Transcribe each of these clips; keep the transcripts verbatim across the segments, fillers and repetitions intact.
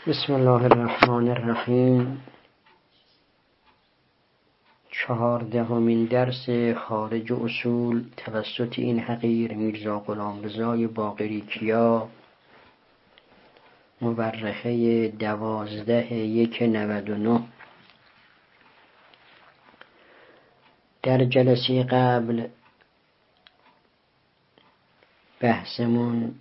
بسم الله الرحمن الرحیم. چهاردهمین درس خارج اصول توسط این حقیر میرزا غلامرضا باقری کیا، مورخه دوازده یک نود و نه. در جلسه قبل بحثمون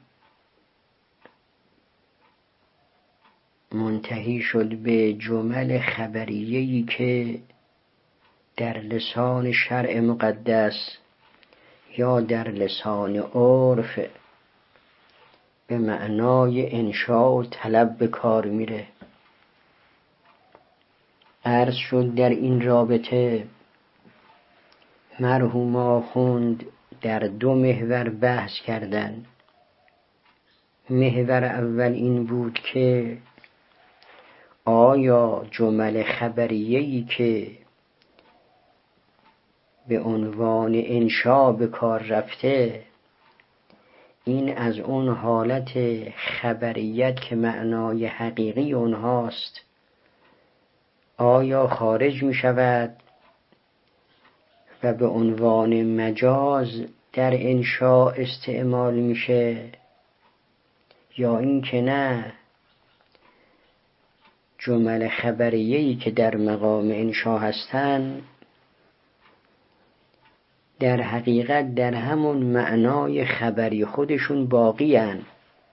منتهی شد به جمل خبریه‌ای که در لسان شرع مقدس یا در لسان عرف به معنای انشاء و طلب به کار میره. عرض شد در این رابطه مرحوم آخوند در دو محور بحث کردند. محور اول این بود که آیا جمل خبریه‌ای که به عنوان انشاء به کار رفته این از اون حالت خبریت که معنای حقیقی اونهاست آیا خارج می شود و به عنوان مجاز در انشاء استعمال میشه، یا این که نه جمل خبریه‌ای که در مقام انشاء هستند در حقیقت در همون معنای خبری خودشون باقی هستند،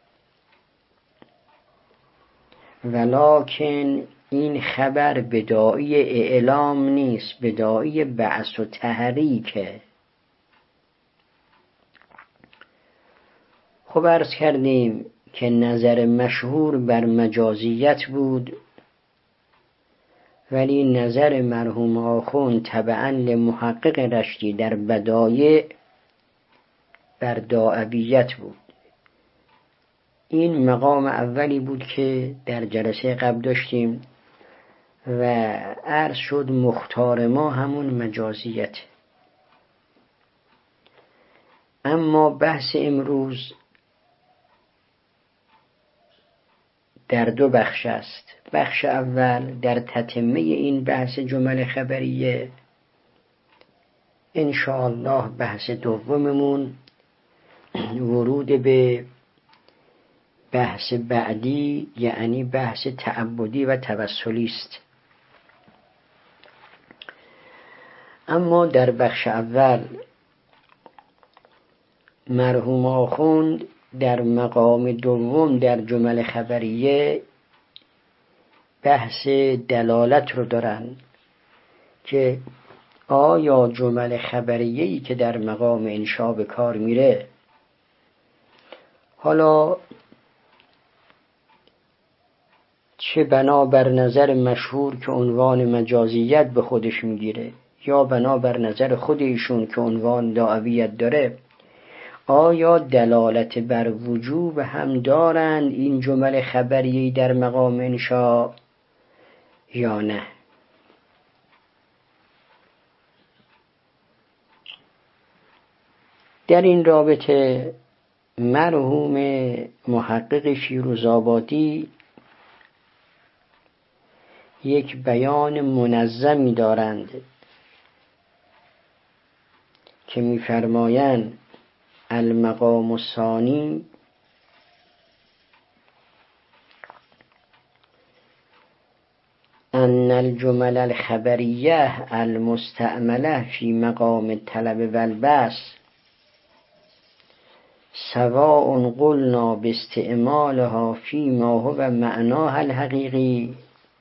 ولکن این خبر بداعی اعلام نیست، بداعی بعث و تحریکه. خب عرض کردیم که نظر مشهور بر مجازیت بود، ولی نظر مرحوم آخوند تبعاً لمحقق رشدی در بدایع بر داعیت بود. این مقام اولی بود که در جلسه قبل داشتیم و عرض شد مختار ما همون مجازیت. اما بحث امروز در دو بخش است. بخش اول در تتمه این بحث جمل خبریه، انشاءالله بحث دوممون ورود به بحث بعدی، یعنی بحث تعبدی و توسلی است. اما در بخش اول مرحوم آخوند در مقام دوم در جمل خبریه بحث دلالت رو دارن که آیا جمل خبریه‌ای که در مقام انشاء به کار میره حالا چه بنابر نظر مشهور که عنوان مجازیت به خودش میگیره یا بنابر نظر خود ایشون که عنوان دعویت داره، آیا دلالت بر وجوب هم دارند این جمل خبریه‌ای در مقام انشاء یا نه؟ در این رابطه مرحوم محقق شیروزآبادی یک بیان منظمی دارند که می‌فرمایند المقام الثانی ان الجمل الخبریه المستعمله فی مقام الطلب والبحث سواء قلنا باستعمالها فيما هو معناها الحقیقی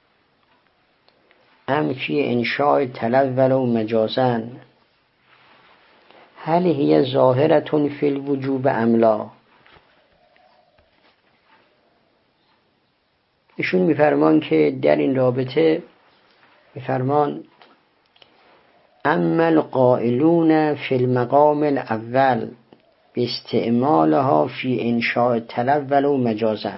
ام فی انشاء طلب ولو مجازا هل هي ظاهرة فی الوجوب ام لا؟ ایشون میفرمان که در این رابطه میفرمان اما القائلون فی المقام الاول باستعمالها فی انشاء طلب ولو مجازا،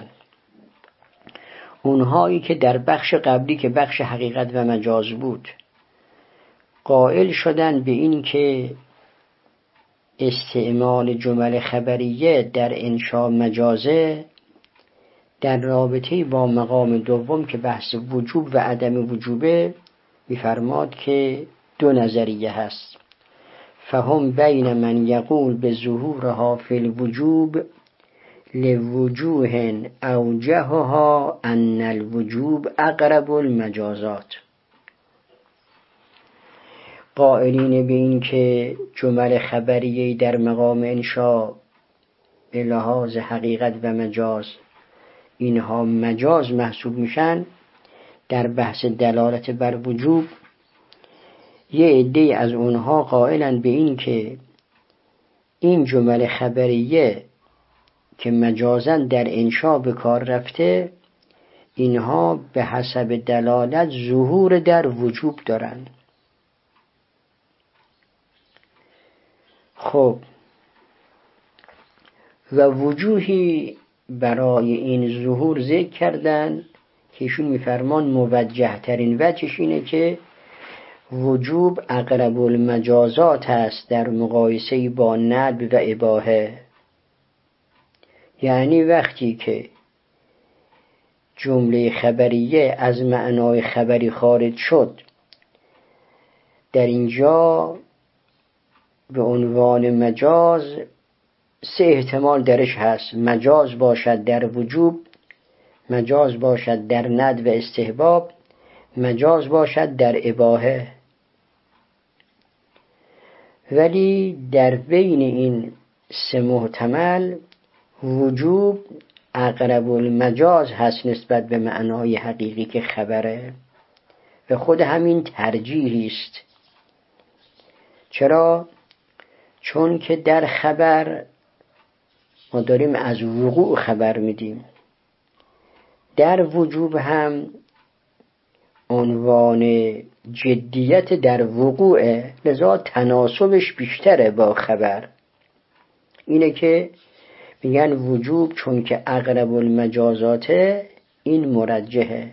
اونهایی که در بخش قبلی که بخش حقیقت و مجاز بود قائل شدن به این که استعمال جمل خبریه در انشاء مجازه در رابطه با مقام دوم که بحث وجوب و عدم وجوبه میفرماد که دو نظریه هست. فهم بین من یقول به ظهورها فی الوجوب لوجوه اوجهها ان الوجوب اقرب المجازات. قائلین به این که جمل خبریه در مقام انشاء به لحاظ حقیقت و مجاز اینها مجاز محسوب میشن، در بحث دلالت بر وجوب یه عده از اونها قائلن به این که این جمل خبریه که مجازاً در انشاء به کار رفته اینها به حسب دلالت ظهور در وجوب دارن. خب و وجوهی برای این ظهور ذکر کردن که ایشون میفرمان موجه ترین وجهش اینه که وجوب اقرب المجازات است در مقایسه با ندب و اباحه. یعنی وقتی که جمله خبریه از معنای خبری خارج شد، در اینجا به عنوان مجاز سه احتمال درش هست: مجاز باشد در وجوب، مجاز باشد در ندب و استحباب، مجاز باشد در اباحه. ولی در بین این سه محتمل وجوب اقرب المجاز هست نسبت به معنای حقیقی که خبره و خود همین ترجیحی است. چرا؟ چون که در خبر ما داریم از وقوع خبر میدیم، در وجوب هم عنوان جدیت در وقوع، لذا تناسبش بیشتره با خبر. اینه که میگن وجوب چون که اقرب المجازاته این مرجحه.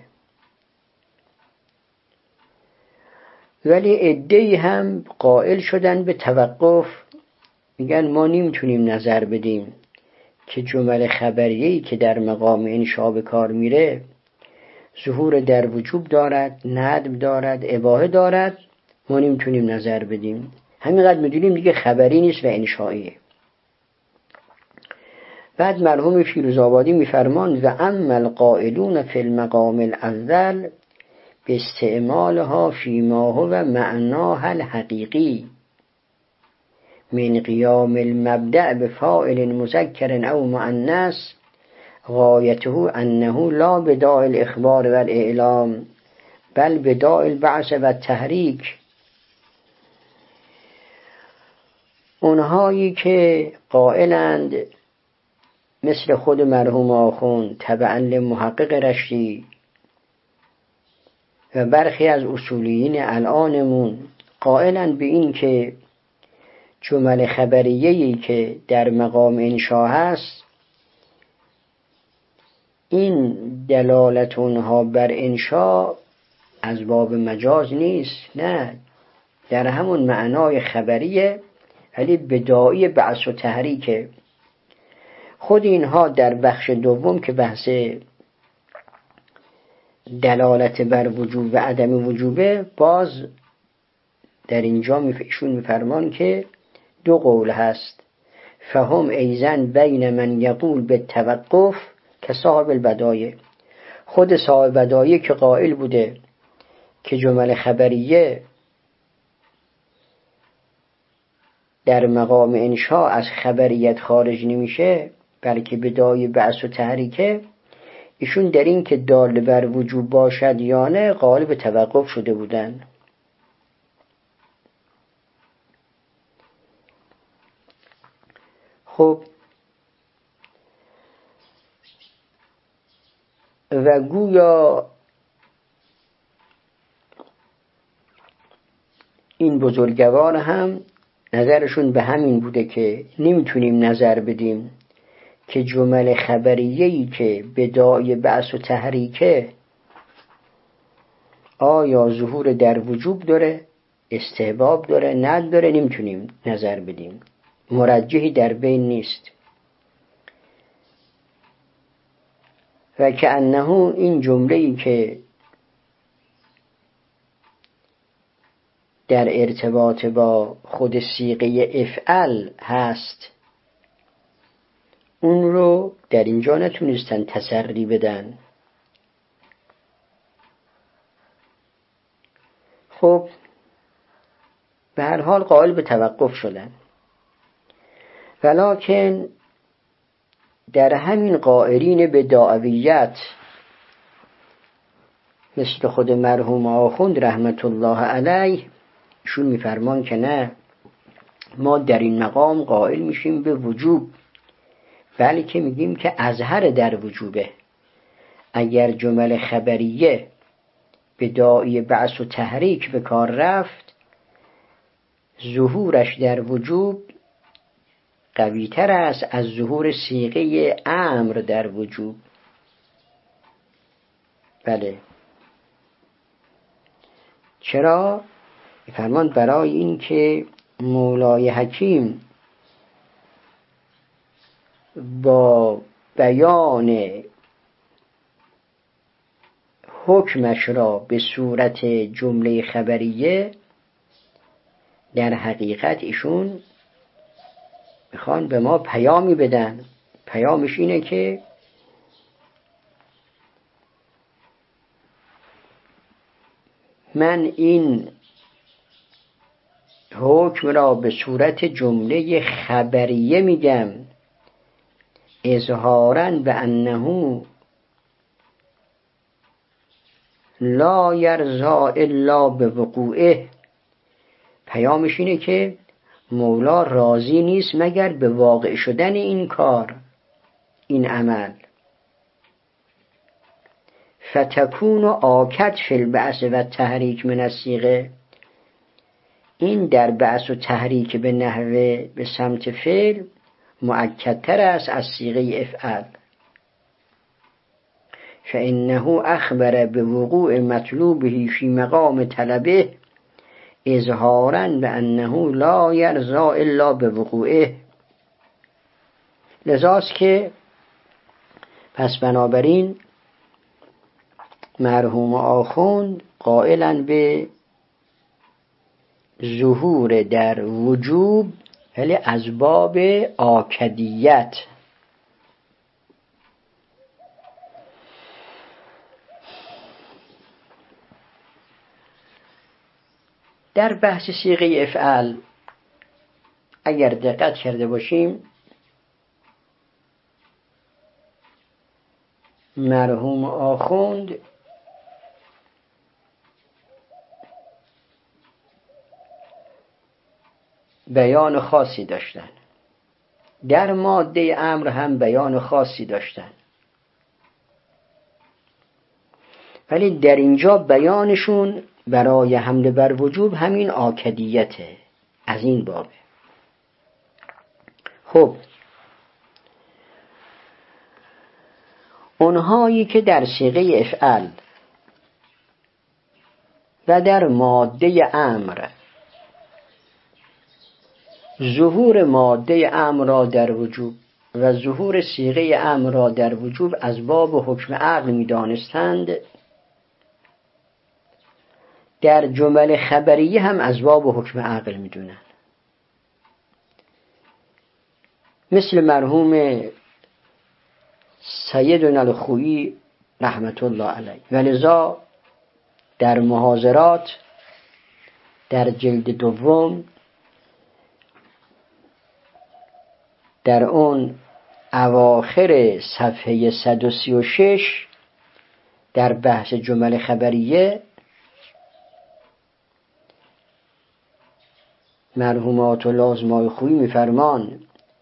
ولی عده‌ای هم قائل شدن به توقف، میگن ما نمیتونیم نظر بدیم که جمل خبریه‌ای که در مقام انشاء به کار میره ظهور در وجوب دارد، ندب دارد، اباحه دارد، ما نمیتونیم نظر بدیم، همینقدر میدونیم دیگه خبری نیست و انشائیه. بعد مرحوم فیروزآبادی میفرماند و اما القائلون فی المقام الاول به استعمالها فیما هو معناها الحقیقی من قیام المبدأ بفاعل مذکر او مؤنث غایته انه لا بداعی الاخبار و الاعلام بل بداعی البعث و التحریک. اونهایی که قائلند مثل خود مرحوم آخوند تبعا لمحقق رشدی و برخی از اصولیین الانمون قائلند به این که جمل خبریه‌ای که در مقام انشاء هست این دلالت اونها بر انشاء از باب مجاز نیست، نه، در همون معنای خبریه ولی بداعی بعث و تحریکه. خود اینها در بخش دوم که بحث دلالت بر وجوب و عدم وجوبه، باز در اینجا ایشون میفرمان که دو قول هست. فهم ایزن بین من یقول به توقف که صاحب البدایع، خود صاحب بدایع که قائل بوده که جمل خبریه در مقام انشاء از خبریت خارج نمیشه بلکه بدای بعث و تحریکه، ایشون در این که دال بر وجوب باشد یا نه قائل به توقف شده بودن. خب و گویا این بزرگوار هم نظرشون به همین بوده که نمیتونیم نظر بدیم که جمل خبریه‌ای که بداعی بعث و تحریکه آیا ظهور در وجوب داره، استحباب داره، نداره، نمیتونیم نظر بدیم، مرجحی در بین نیست. و که انه این جمله‌ای که در ارتباط با خود صیغه افعل هست اون رو در اینجا نتونستن تسری بدن. خب به هر حال قائل به توقف شدن، ولکن در همین قائلین به دعویت مثل خود مرحوم آخوند رحمت الله علیه شون میفرمان که نه، ما در این مقام قائل میشیم به وجوب، بلکه میگیم که اظهر در وجوبه. اگر جمل خبریه به داعی بعث و تحریک به کار رفت، ظهورش در وجوب قوی تر است از ظهور صیغه امر در وجوب. بله، چرا؟ فرمان برای این که مولای حکیم با بیان حکمش را به صورت جمله خبریه در حقیقت ایشون میخوان به ما پیامی بدن. پیامش اینه که من این حکم را به صورت جمله خبریه میگم، اظهاراً به انه لا یرضا الا به وقوعه. پیامش اینه که مولا راضی نیست مگر به واقع شدن این کار، این عمل. فتکون آکد فی البعث و تحریک من الصیغه. این در بعث و تحریک به نحوه به سمت فعل مؤکدتر است از صیغه افعال. فانه اخبر بوقوع مطلوبه فی مقام طلبه اظهاراً بانه لا یرضا الا بوقوعه. لذاست که پس بنابراین مرحوم آخوند قائلاً به ظهور در وجوب، ولی از باب آکدیت. در بحث صیغه افعال اگر دقت کرده باشیم، مرحوم آخوند بیان خاصی داشتن، در ماده امر هم بیان خاصی داشتن، ولی در اینجا بیانشون برای حمل بر وجوب همین آکدیته، از این بابه. خب اونهایی که در صیغه افعال و در ماده امر ظهور ماده امر را در وجوب و ظهور صیغه امر را در وجوب از باب حکم عقل می دانستند، در جمل خبریه هم از باب حکم عقل می دونن. مثل مرحوم سیدنا الخویی رحمت الله علیه. ولذا در محاضرات در جلد دوم در اون اواخر صفحه صد و سی و شش در بحث جمل خبریه مرحوم آیت الله آزمای خویی میفرمان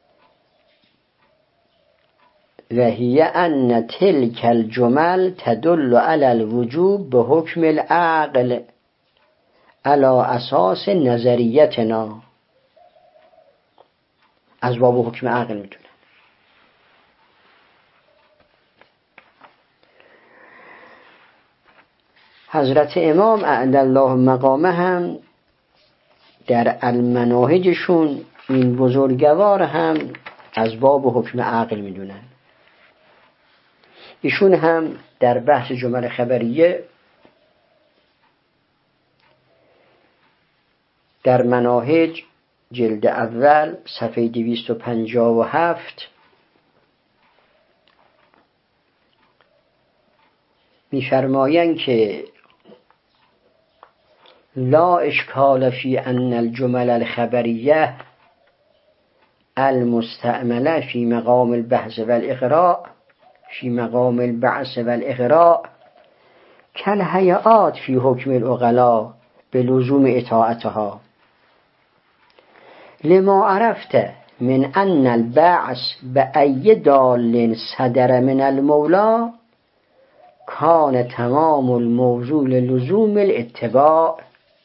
و هی ان تلک الجمل تدل علی الوجوب به حکم العقل علی اساس نظریتنا. از باب حکم عقل میدونن. حضرت امام اعلی الله مقامه هم در المناهجشون این بزرگوار هم از باب حکم عقل میدونن. ایشون هم در بحث جمل خبریه در مناهج جلد اول صفحه دویست و پنجاه و هفت می‌فرمایند که لا اشکال فی ان الجمل الخبریه المستعمله فی مقام البحث والاغراء فی مقام البعث والاغراء کالهیئات فی حکم العقلاء بلزوم اطاعتها لما عرفت من ان البعث بأی دال صدر من المولا کان تمام الموضوع لزوم الاتباع.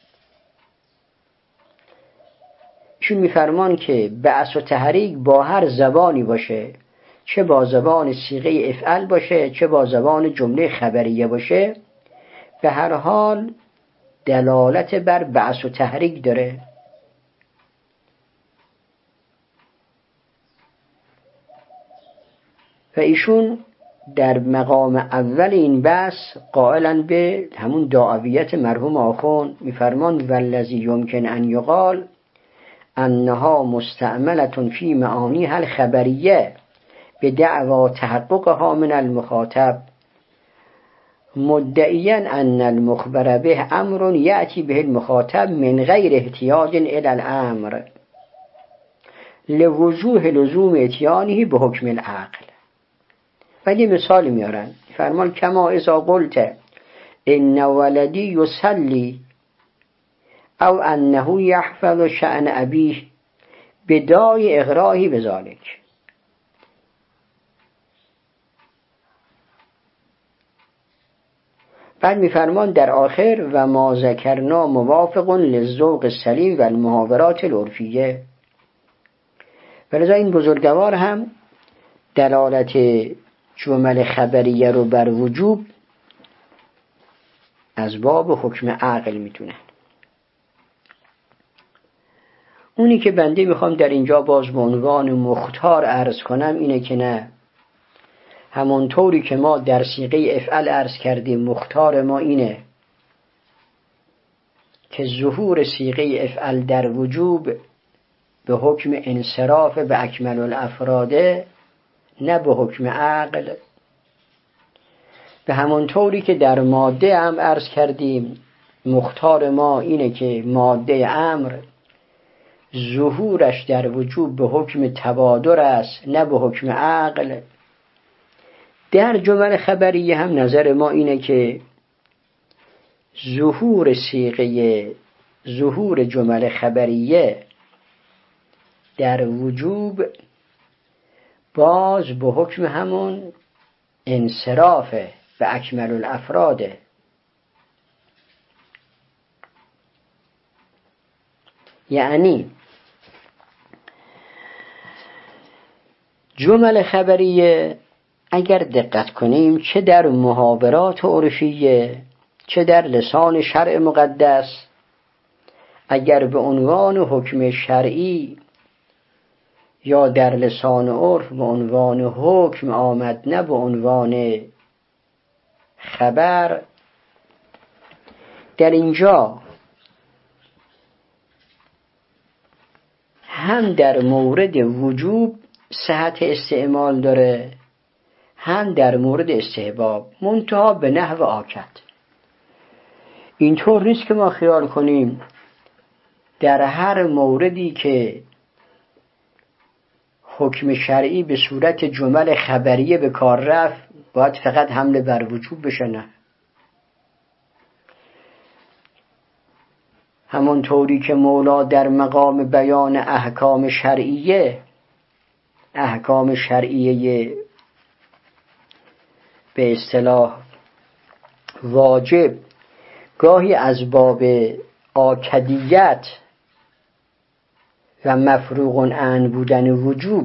ایشون میفرمان که بعث و تحریک با هر زبانی باشه، چه با زبان صیغه افعل باشه چه با زبان جمله خبریه باشه، به هر حال دلالت بر بعث و تحریک داره. و ایشون در مقام اول این بحث قائلا به همون دعویت مرحوم آخوند میفرمان والذی یمکن ان یقال انها مستعملة فی معانیها الخبریه به دعوا تحققها من المخاطب مدعیا ان المخبر به امر یأتی به المخاطب من غیر احتیاج الی الامر لوجوه لزوم اتیانه به حکم العقل. ولی مثال میارن، فرمان کما اذا قلت ان ولدی یصلی او انه یحفظ شأن ابیه بدای اغراهی بذالک. بعد میفرمان در آخر و ما ذکرنا موافق للذوق السلیم و المحاورات العرفیه. ولذا این بزرگوار هم دلالت جمل خبریه رو بر وجوب از باب حکم عقل میتونن. اونی که بنده میخوام در اینجا باز به عنوان مختار عرض کنم اینه که نه، همونطوری که ما در صیغه افعل عرض کردیم مختار ما اینه که ظهور صیغه افعل در وجوب به حکم انصراف به اکمل الافراده نه به حکم عقل. به همونطوری که در ماده هم عرض کردیم مختار ما اینه که ماده امر ظهورش در وجوب به حکم تبادر است نه به حکم عقل. در جمل خبریه هم نظر ما اینه که ظهور صیغه ظهور جمل خبریه در وجوب باز به حکم همون انصراف به اکمل الافراده. یعنی جمل خبریه اگر دقت کنیم چه در محاورات عرفیه چه در لسان شرع مقدس اگر به عنوان حکم شرعی یا در لسان عرف به عنوان حکم آمد نه به عنوان خبر، در اینجا هم در مورد وجوب صحت استعمال داره هم در مورد استحباب، منتها به نحو آکد. اینطور نیست که ما خیال کنیم در هر موردی که حکم شرعی به صورت جمل خبریه به کار رفت باید فقط حمله بر وجوب بشه. نه، همونطوری که مولا در مقام بیان احکام شرعیه احکام شرعیه به اصطلاح واجب گاهی از باب آکدیت و مفروغ عن بودن وجوب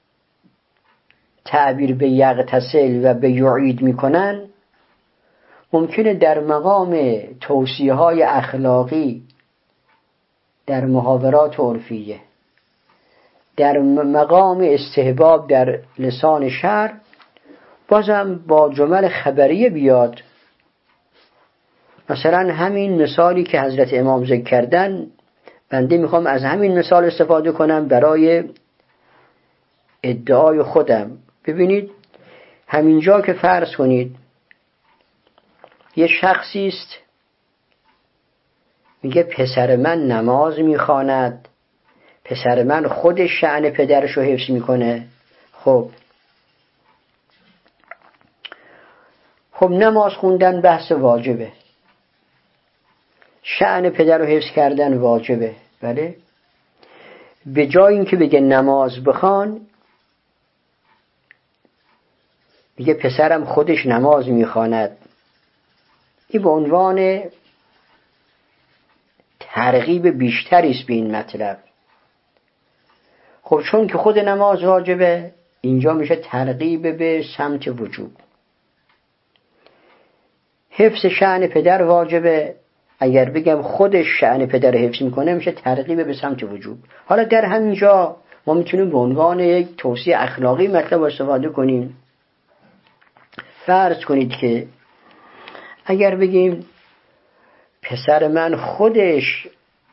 تعبیر به یغتسل و به یعید میکنن، ممکنه در مقام توصیه های اخلاقی در محاورات عرفیه در مقام استحباب در لسان شرع بازم با جمل خبریه بیاد. مثلا همین مثالی که حضرت امام ذکر کردن، بنده میخوام از همین مثال استفاده کنم برای ادعای خودم. ببینید همینجا که فرض کنید یه شخصی است میگه پسر من نماز میخواند، پسر من خودش شأن پدرش رو حفظ میکنه. خب خب نماز خوندن بحث واجبه، شأن پدر رو حفظ کردن واجبه، بله. به جای اینکه بگه نماز بخوان، میگه پسرم خودش نماز میخواند. این به عنوان ترغیب بیشتری است به این مطلب. خب چون که خود نماز واجبه، اینجا میشه ترغیب به سمت وجوب. حفظ شأن پدر واجبه، اگر بگم خودش شأن پدر حفظ میکنه میشه ترغیب به سمت وجوب. حالا در همینجا ما میتونیم به عنوان یک توصیه اخلاقی مطلب استفاده کنیم. فرض کنید که اگر بگیم پسر من خودش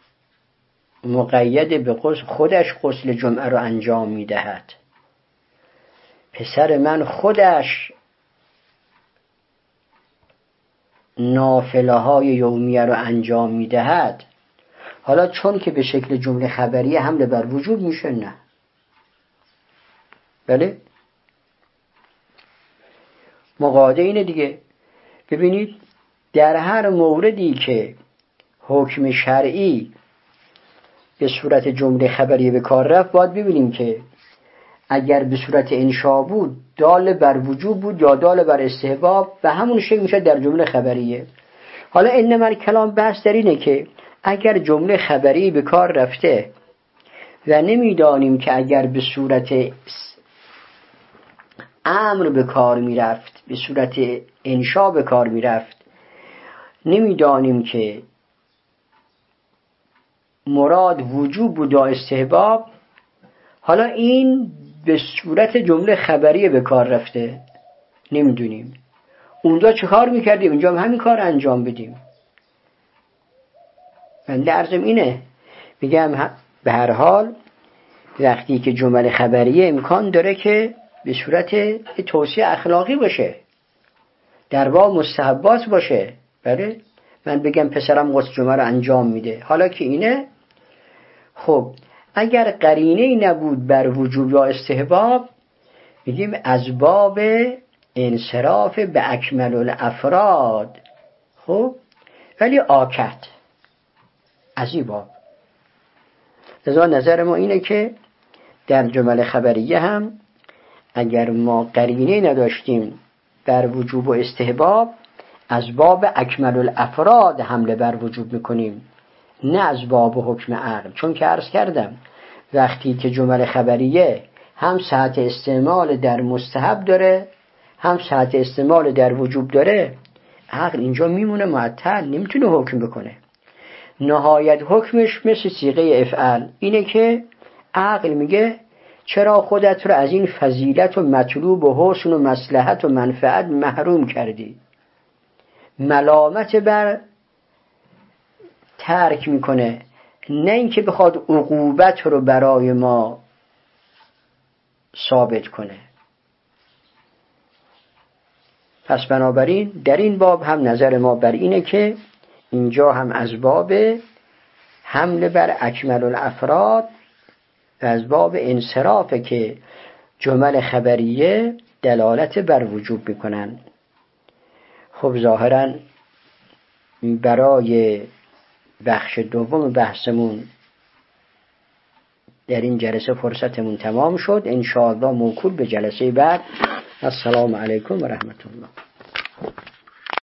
مقید به غسل، خودش غسل جمعه رو انجام میدهد، پسر من خودش نافله های یومیه رو انجام میدهد. حالا چون که به شکل جمله خبریه حمله بر وجوب میشه، نه، بله، مقاده اینه دیگه. ببینید در هر موردی که حکم شرعی به صورت جمله خبریه به کار رفت، باید ببینیم که اگر به صورت انشا بود دال بر وجوب بود یا دال بر استحباب، و همون شکل میشه در جمله خبریه. حالا انما الکلام بحث در اینه که اگر جمله خبری به کار رفته و نمیدانیم که اگر به صورت امر به کار میرفت، به صورت انشا به کار میرفت، نمیدانیم که مراد وجوب بود یا استحباب، حالا این به صورت جمله خبریه به کار رفته، نمیدونیم اونجا چه کار میکردیم، اینجا هم همین کار انجام بدیم. من درزم اینه، میگم به هر حال وقتی که جمله خبریه امکان داره که به صورت توصیه اخلاقی باشه، در باب مستحبات باشه، بله. من بگم پسرم غسل جمعه رو انجام میده، حالا که اینه، خب اگر قرینه نبود بر وجوب یا استحباب، میگیم از باب انصراف به اکمل الافراد. خب ولی آکت از این باب. لذا نظر ما اینه که در جمله خبریه هم اگر ما قرینه نداشتیم بر وجوب و استحباب، از باب اکمل الافراد حمله بر وجوب میکنیم، نه از باب حکم عقل. چون که عرض کردم وقتی که جمله خبریه هم ساعت استعمال در مستحب داره، هم ساعت استعمال در وجوب داره، عقل اینجا میمونه معطل، نمیتونه حکم بکنه. نهایت حکمش مثل صیغه افعل اینه که عقل میگه چرا خودت رو از این فضیلت و مطلوب و حسن و مصلحت و منفعت محروم کردی. ملامت بر ترک میکنه، نه اینکه بخواد عقوبت رو برای ما ثابت کنه. پس بنابراین در این باب هم نظر ما بر اینه که اینجا هم از باب حمله بر اکمل الافراد و از باب انصرافه که جمل خبریه دلالت بر وجوب میکنن. خب ظاهرا برای بخش دوم بحثمون در این جلسه فرصتمون تمام شد. انشاءالله موکول به جلسه بعد. السلام علیکم و رحمت الله.